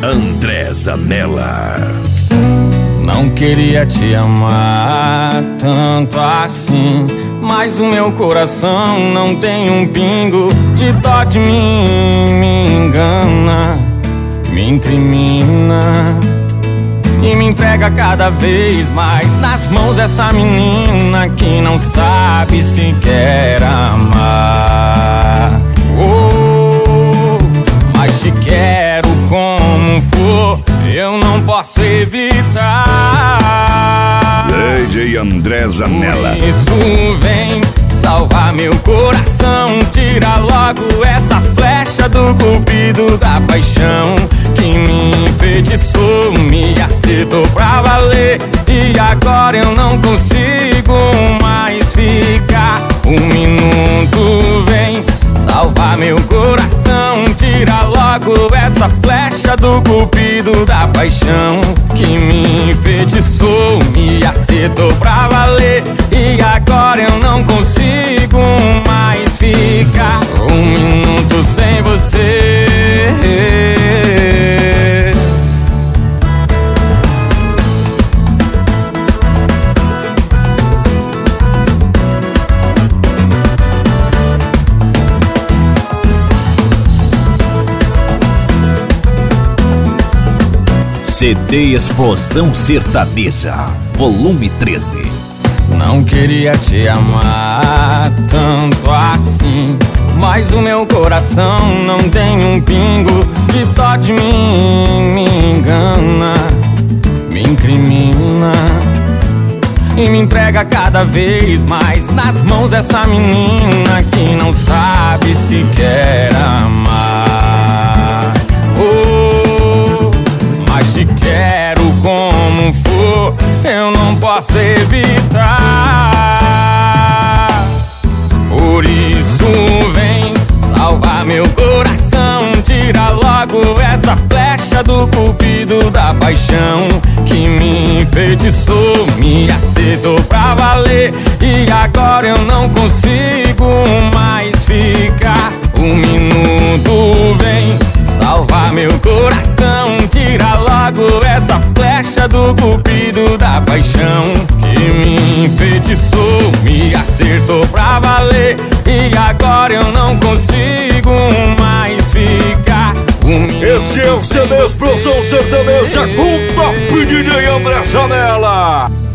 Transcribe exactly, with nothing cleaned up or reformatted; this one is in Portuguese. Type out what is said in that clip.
André Zanella. Não queria te amar tanto assim, mas o meu coração não tem um pingo de dó de mim. Me engana, me incrimina e me entrega cada vez mais nas mãos dessa menina que não sabe sequer amar. Oh, mas te quero como for, eu não posso evitar. D J André Zanella. Por isso vem salvar meu coração, tira logo essa flecha do cupido da paixão que me enfeitiçou, me acertou pra valer, e agora eu não consigo mais ficar. Um minuto vem salvar meu coração, tira logo essa flecha do cupido da paixão que me enfeitiçou, me acertou pra valer, e agora eu não consigo mais ficar. Um minuto sem você. C D Explosão Sertaneja, volume treze. Não queria te amar tanto assim, mas o meu coração não tem um pingo de dó de mim. Me engana, me incrimina e me entrega cada vez mais nas mãos dessa menina que não sabe sequer amar. Oh, mas te quero como for, eu não posso evitar. Por isso vem salvar meu coração, tira logo essa flecha do cupido da paixão que me enfeitiçou, me acertou pra valer, e agora eu não consigo mais ficar. Um minuto vem salvar meu coração, tira logo essa flecha do cupido da paixão que me enfeitiçou, me acertou pra valer, e agora eu não consigo mais ficar. Um Esse é o C D Explosão Sertaneja com o top D J André Zanella.